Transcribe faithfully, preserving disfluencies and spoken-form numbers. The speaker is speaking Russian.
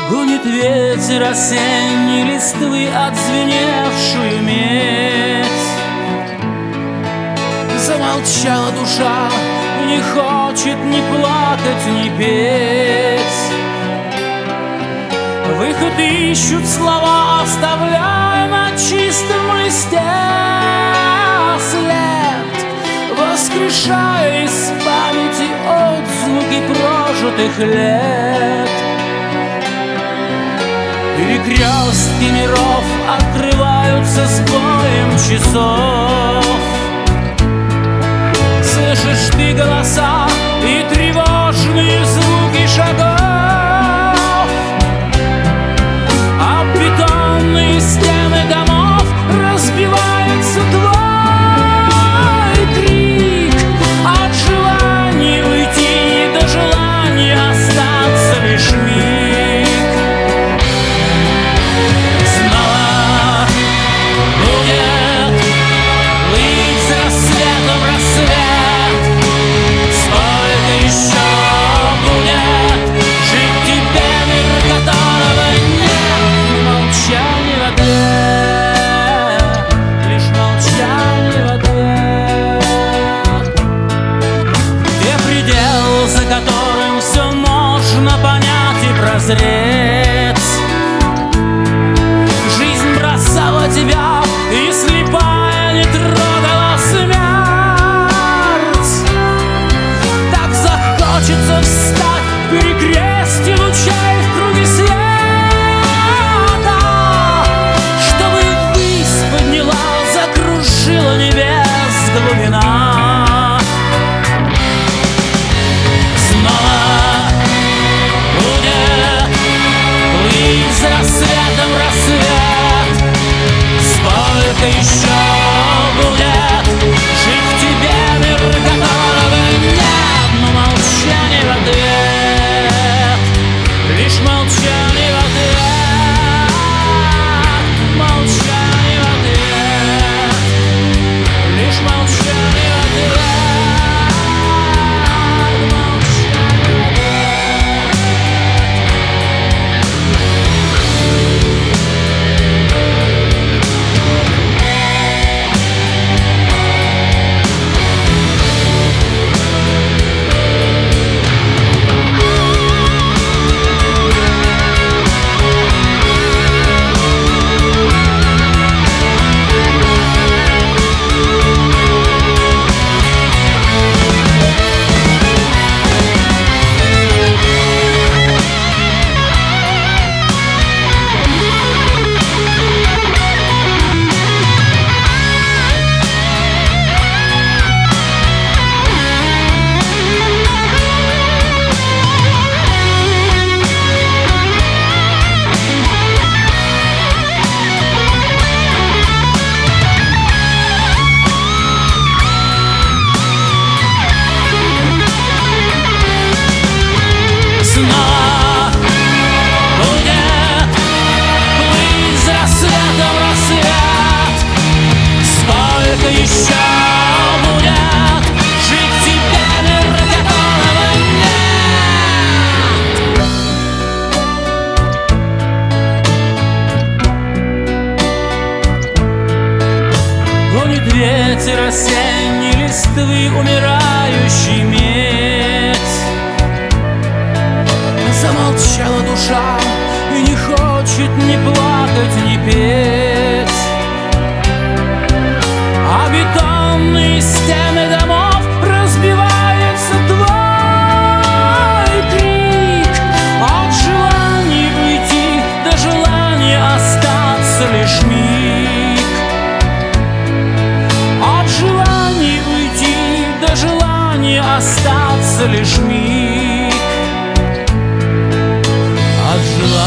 Гонит ветер осенней листвы отзвеневшую медь. Замолчала душа, не хочет ни плакать, ни петь. Выход ищут слова, оставляя на чистом листе след, воскрешая из памяти отзвуки прожитых лет. Перекрестки миров открываются с боем часов. Слышишь ты голоса и тревожные звуки шагов. Об бетонные стены домов разбивается твой крик. От желания уйти до желания остаться лишь миг. Снова будет плыть с рассветом рассвет. Сколько еще будет жить тебе мир, которого нет? Молчание в ответ, лишь молчание в ответ. Где предел, за которым все можно понять и прозреть? Жизнь бросала тебя, и слепая не трогала смерть. Так захочется встать в перекрестье лучей в круге света, чтобы высь подняла, закружила небес глубина. Снова будет плыть за рассветом рассвет. Сколько еще будет жить в тебе мир, которого нет? Но молчание в ответ, лишь молчание в ответ, молчание в ответ, лишь молчание в ответ, молчание в ответ. Снова будет плыть с рассветом рассвет. Сколько еще будет жить в тебе мир, которого нет? Гонит ветер осенней листвы умирающий медь. Замолчала душа и не хочет ни плакать, ни петь. А бетонные стены домов разбивается твой крик. От желания уйти до желания остаться лишь миг. От желания уйти до желания остаться лишь миг. От желания